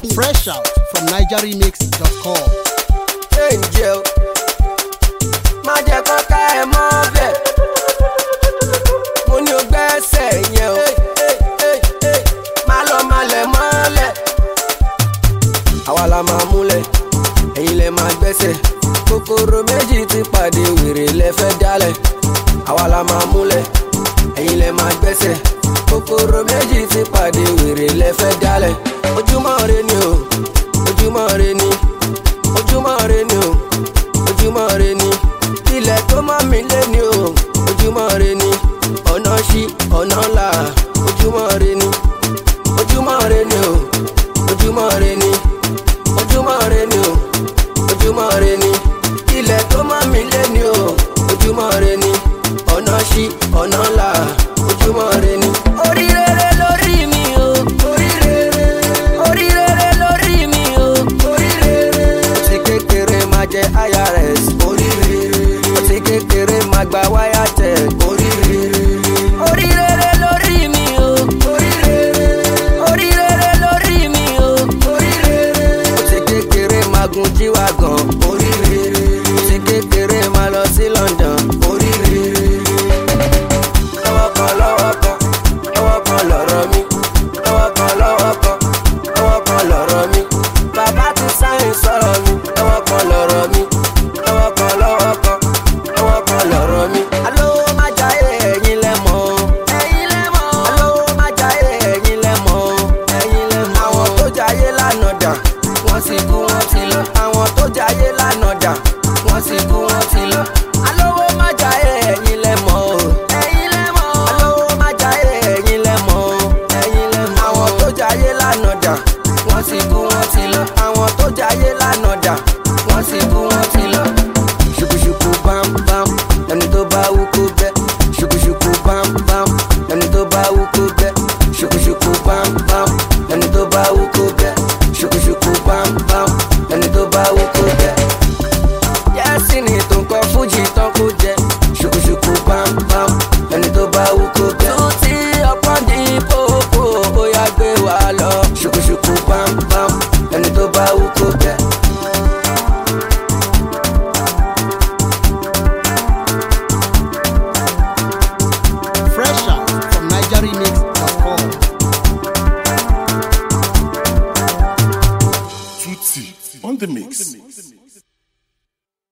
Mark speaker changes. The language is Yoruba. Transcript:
Speaker 1: Fresh out from NigerRemix.com.
Speaker 2: Angel, má jẹ́ kó ká ẹ mọ́ bẹ́ẹ̀. Mo ní o gbẹ́sẹ̀ yẹn o. Má lọ malẹ̀ mọ́lẹ̀. Àwa la máa múlẹ̀, ẹ̀yin lẹ máa gbẹ́sẹ̀. Kòkòrò méjì ti pàdé wèrè lẹ fẹ́ dálẹ̀. Àwa la máa múlẹ̀, ẹ̀yin lẹ máa gbẹ́sẹ̀. Kòkòrò méjì ti pàdé wèrè lẹ fẹ́ dálẹ̀. Ojúmọ́ re ni o, ojúmọ́ re ni. Ojúmọ́ re ni o, ojúmọ́ re ni. Ilẹ̀ tó mọ́ mi lé ni o, ojúmọ́ re ni. Ọ̀nà ṣí, ọ̀nà ńlá.